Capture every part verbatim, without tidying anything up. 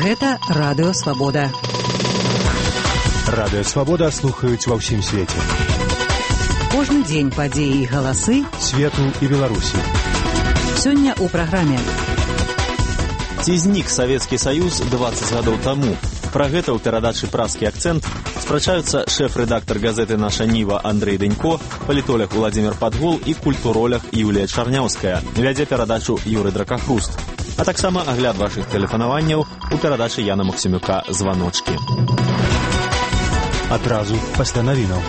Гэта Радыё Свабода. Радыё Свабода слухаюць ва ўсім свеце. Кожны дзень падзеі і галасы свету і Беларусі. Сёння ў праграме. Ці знік Савецкі Саюз дваццаць гадоў таму? Пра гэта ў перадачы «Празкі акцэнт» спрачаюцца шэф-рэдактар газеты «Наша Ніва» Андрэй Дэнько, палітолог Владзімир Падгол і культуролог Юлія Чарняўская. Вядзе перадачу Юрый Дракахруст. А таксама агляд вашых тэлефанаванняў у перадачы Яна Максімюка «Званочкі». Адразу пасля навінаў.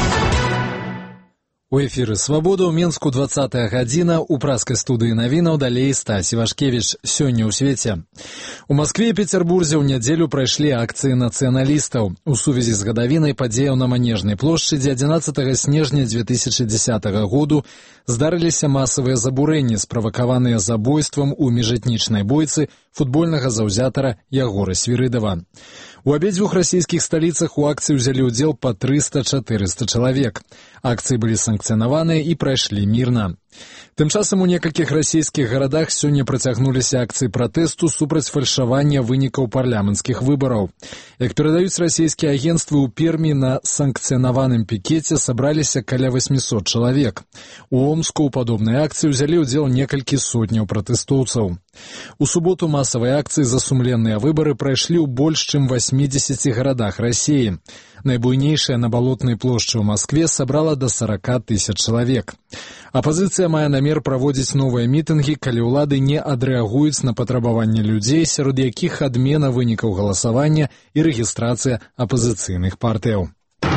У эфіры «Свабода» ў Менску двадцатая гадзіна, у празкай студыі навінаў далей Стась Івашкевіч. Сёння ў свеце. У Маскве і Пецярбурзе ў нядзелю прайшлі акцыі нацыяналістаў. У сувязі з гадавінай падзеяў на Манежнай плошчы, дзе адзінаццатага снежня дзве тысячы дзесятага году здарыліся масавыя забурэнні, справакаваныя забойствам у міжэтнічнай бойцы футбольнага заўзятара Ягора Свірыдава. У абедзвюх расійскіх сталіцах у акцыі ўзялі ўдзел па трыста-чатырыста чалавек. Акцыі былі санкцыянаваныя і прайшлі мірна. Тым часам у некалькіх расійскіх гарадах сёння працягнуліся акцыі пратэсту супраць фальшавання вынікаў парламенцкіх выбараў. Як перадаюць расійскія агенцтвы, у Пермі на санкцыянаваным пікеце сабраліся каля восьмісот чалавек. У Омску ў падобнай акцыі ўзялі ўдзел некалькі сотняў пратэстоўцаў. У суботу масавыя акцыі за сумленныя выбары прайшлі ў больш чым васьмідзесяці гарадах Расіі. Найбуйнейшая на Балотнай плошчы ў Маскве сабрала да сарака тысяч чалавек. Апазіцыя мае намер праводзіць новыя мітынгі, калі ўлады не адрэагуюць на патрабаванні людзей, сярод якіх адмена вынікаў галасавання і рэгістрацыя апазіцыйных партыяў.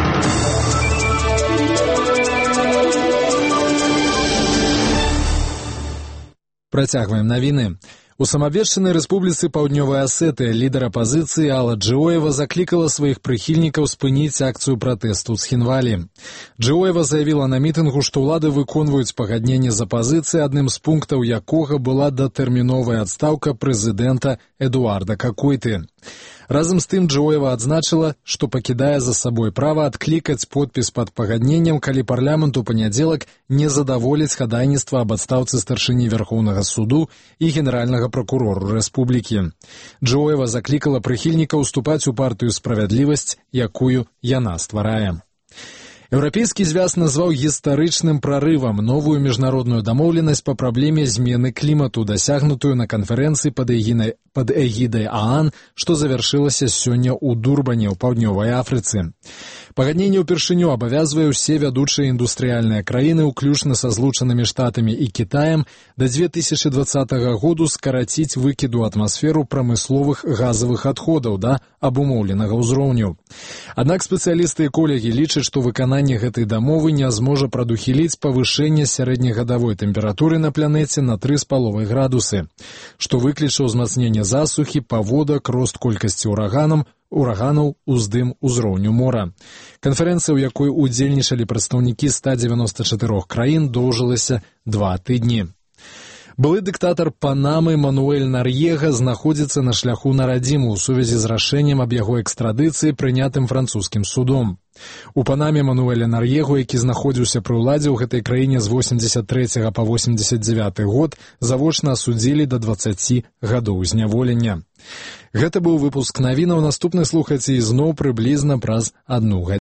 Працягваем навіны. У самабвешчанай рэспубліцы Паўднёвая Асетыя лідар апазіцыі Алла Джиоева заклікала сваіх прыхільнікаў спыніць акцыю пратэсту з Хінвалі. Джиоева заявіла на мітынгу, што ўлады выконваюць пагадненне з апазіцыяй, адным з пунктаў якога была датэрміновая адстаўка прэзідэнта Эдуарда Какойты. Разам з тым Джиоева адзначыла, што пакідае за сабой права адклікаць подпіс пад пагадненнем, калі парламент у панядзелак не задаволіць хадайніцтва аб адстаўцы старшыні Вярхоўнага суду і генеральнага пракурору рэспублікі. Джиоева заклікала прыхільнікаў уступаць у партыю «Справядлівасць», якую яна стварае. Еўрапейскі звяз назваў гістарычным прарывам новую міжнародную дамоўленасць па праблеме змены клімату, дасягнутую на канферэнцыі пад эгідай, пад эгідай ААН, што завяршылася сёння ў Дурбане, ў Паўднёвай Афрыцы. Пагадненне ўпершыню абавязвае ўсе вядучыя індустрыяльныя краіны, уключна са Злучанымі Штатамі і Кітаем, да дзве тысячы дваццатага году скараціць выкід у атмасферу прамысловых газавых адходаў да абумоўленага ўзроўню. Аднак спецыялісты і эколагі лічаць, што выкананне гэтай дамовы не зможа прадухіліць павышэнне сярэднегадавой тэмпературы на планеце на тры з паловай градусы, што выкліча ўзмацненне засухі, паводак, рост колькасці ураганам, ураганаў, уздым узроўню мора. Канферэнцыя, у якой удзельнічалі прадстаўнікі ста дзевяноста чатырох краін, доўжылася два тыдні. Былы дыктатар Панамы Мануэль Нар'ега знаходзіцца на шляху на радзіму ў сувязі з рашэннем аб яго экстрадыцыі, прынятым французскім судом. У Панаме Мануэля Нар'егу, які знаходзіўся пры ўладзе ў гэтай краіне з восемдзесят трэцяга па восемдзесят дзявяты год, завочна асудзілі да дваццаці гадоў зняволення. Гэта быў выпуск навінаў. Наступны слухайце ізноў прыблізна праз адну гадзіну.